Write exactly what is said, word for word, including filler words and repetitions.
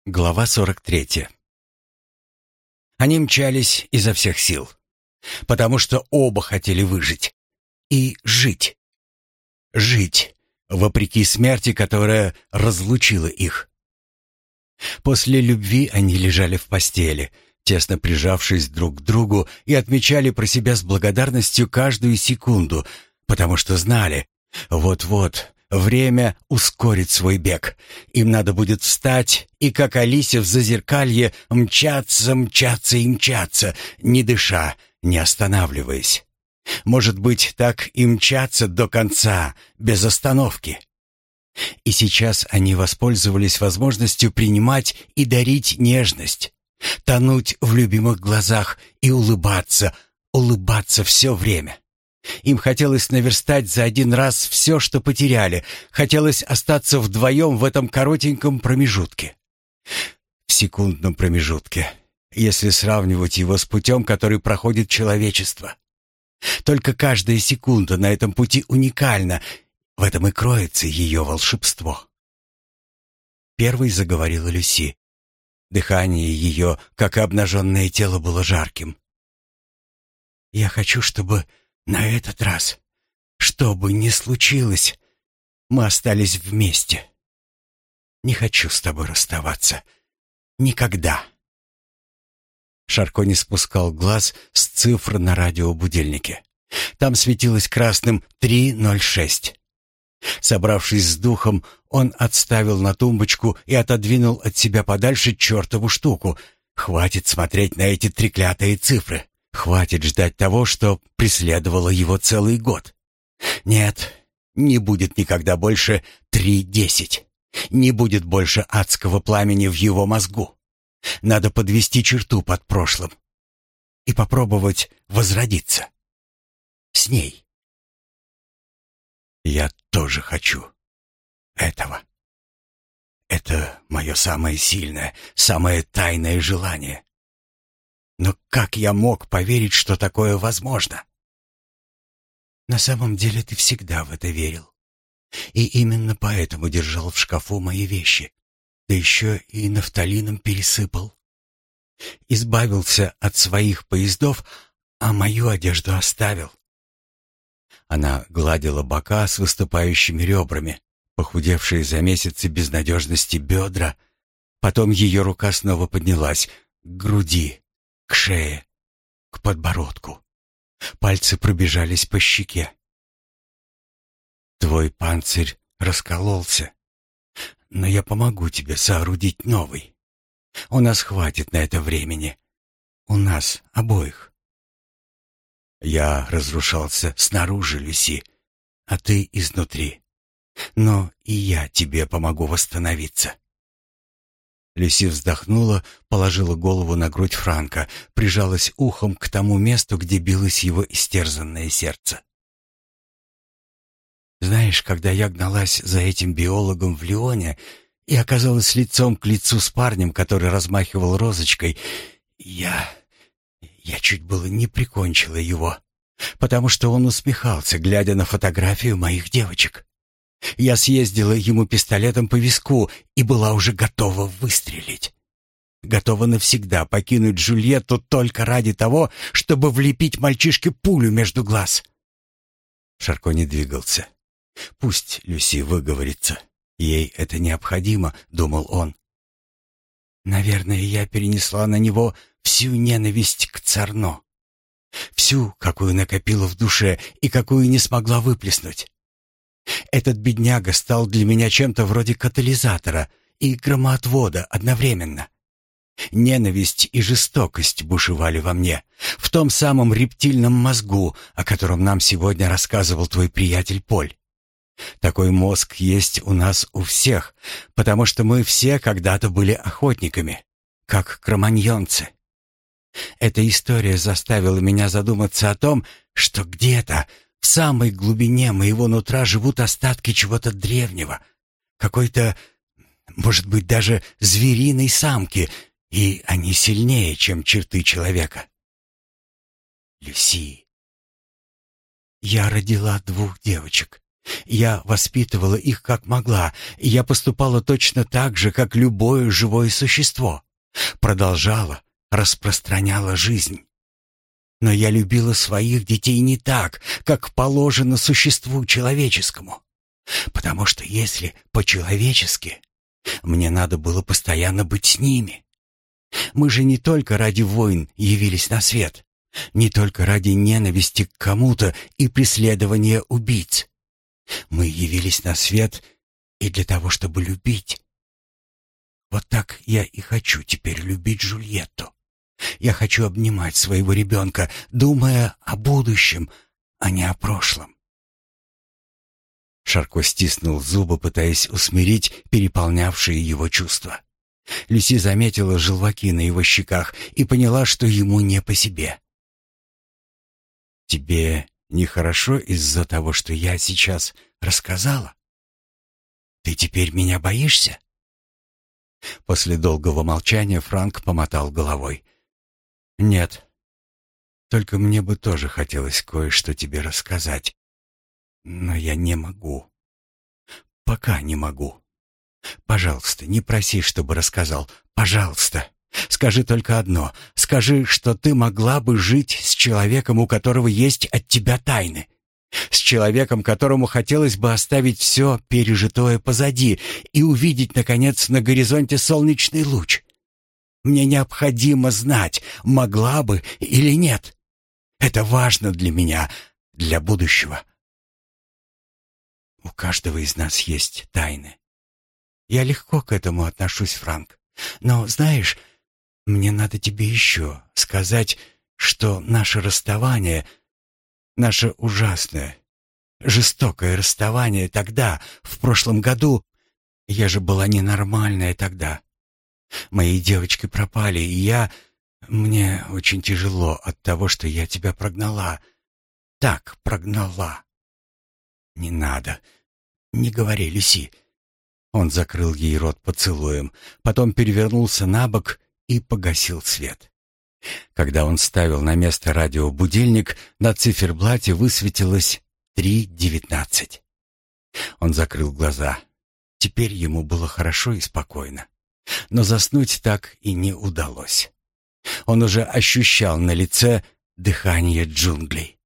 Глава сорок третья. Они мчались изо всех сил, потому что оба хотели выжить и жить. Жить, вопреки смерти, которая разлучила их. После любви они лежали в постели, тесно прижавшись друг к другу, и отмечали про себя с благодарностью каждую секунду, потому что знали, вот-вот время ускорит свой бег. Им надо будет встать и, как Алисе в зазеркалье, мчаться, мчаться и мчаться, не дыша, не останавливаясь. Может быть, так и мчаться до конца, без остановки. И сейчас они воспользовались возможностью принимать и дарить нежность, тонуть в любимых глазах и улыбаться, улыбаться все время. Им хотелось наверстать за один раз все, что потеряли. Хотелось остаться вдвоем в этом коротеньком промежутке. В секундном промежутке, если сравнивать его с путем, который проходит человечество. Только каждая секунда на этом пути уникальна. В этом и кроется ее волшебство. Первой заговорила Люси. Дыхание ее, как и обнаженное тело, было жарким. «Я хочу, чтобы на этот раз, что бы ни случилось, мы остались вместе. Не хочу с тобой расставаться. Никогда». Шарко не спускал глаз с цифр на радиобудильнике. Там светилось красным три ноль шесть. Собравшись с духом, он отставил на тумбочку и отодвинул от себя подальше чертову штуку. Хватит смотреть на эти треклятые цифры. Хватит ждать того, что преследовало его целый год. Нет, не будет никогда больше три десять. Не будет больше адского пламени в его мозгу. Надо подвести черту под прошлым и попробовать возродиться. С ней. Я тоже хочу этого. Это мое самое сильное, самое тайное желание. Но как я мог поверить, что такое возможно? На самом деле ты всегда в это верил. И именно поэтому держал в шкафу мои вещи. Да еще и нафталином пересыпал. Избавился от своих поездов, а мою одежду оставил. Она гладила бока с выступающими ребрами, похудевшие за месяцы безнадежности бедра. Потом ее рука снова поднялась к груди, к шее, к подбородку. Пальцы пробежались по щеке. Твой панцирь раскололся, но я помогу тебе соорудить новый. У нас хватит на это времени. У нас обоих. Я разрушался снаружи, Люси, а ты изнутри. Но и я тебе помогу восстановиться. Люси вздохнула, положила голову на грудь Франка, прижалась ухом к тому месту, где билось его истерзанное сердце. Знаешь, когда я гналась за этим биологом в Лионе и оказалась лицом к лицу с парнем, который размахивал розочкой, я... я чуть было не прикончила его, потому что он усмехался, глядя на фотографию моих девочек. Я съездила ему пистолетом по виску и была уже готова выстрелить. Готова навсегда покинуть Джульетту только ради того, чтобы влепить мальчишке пулю между глаз. Шарко не двигался. Пусть Люси выговорится. Ей это необходимо, думал он. Наверное, я перенесла на него всю ненависть к Царно. Всю, какую накопила в душе и какую не смогла выплеснуть. Этот бедняга стал для меня чем-то вроде катализатора и громоотвода одновременно. Ненависть и жестокость бушевали во мне, в том самом рептильном мозгу, о котором нам сегодня рассказывал твой приятель Поль. Такой мозг есть у нас у всех, потому что мы все когда-то были охотниками, как кроманьонцы. Эта история заставила меня задуматься о том, что где-то в самой глубине моего нутра живут остатки чего-то древнего, какой-то, может быть, даже звериной самки, и они сильнее, чем черты человека. Люси, я родила двух девочек, Я воспитывала их как могла, и я поступала точно так же, как любое живое существо. Продолжала, распространяла жизнь. Но я любила своих детей не так, как положено существу человеческому. Потому что если по-человечески, мне надо было постоянно быть с ними. Мы же не только ради войн явились на свет, не только ради ненависти к кому-то и преследования убийц. Мы явились на свет и для того, чтобы любить. Вот так я и хочу теперь любить Джульетту. Я хочу обнимать своего ребенка, думая о будущем, а не о прошлом. Шарко стиснул зубы, пытаясь усмирить переполнявшие его чувства. Люси заметила желваки на его щеках и поняла, что ему не по себе. «Тебе нехорошо из-за того, что я сейчас рассказала? Ты теперь меня боишься?» После долгого молчания Франк помотал головой. «Нет. Только мне бы тоже хотелось кое-что тебе рассказать. Но я не могу. Пока не могу. Пожалуйста, не проси, чтобы рассказал. Пожалуйста. Скажи только одно. Скажи, что ты могла бы жить с человеком, у которого есть от тебя тайны. С человеком, которому хотелось бы оставить все пережитое позади и увидеть, наконец, на горизонте солнечный луч. Мне необходимо знать, могла бы или нет. Это важно для меня, для будущего. У каждого из нас есть тайны. Я легко к этому отношусь, Франк. Но, знаешь, мне надо тебе еще сказать, что наше расставание, наше ужасное, жестокое расставание тогда, в прошлом году, я же была ненормальная тогда. Мои девочки пропали, и я... Мне очень тяжело от того, что я тебя прогнала. Так прогнала. Не надо. Не говори, Люси. Он закрыл ей рот поцелуем, потом перевернулся на бок и погасил свет. Когда он ставил на место радиобудильник, на циферблате высветилось три девятнадцать. Он закрыл глаза. Теперь ему было хорошо и спокойно. Но заснуть так и не удалось. Он уже ощущал на лице дыхание джунглей.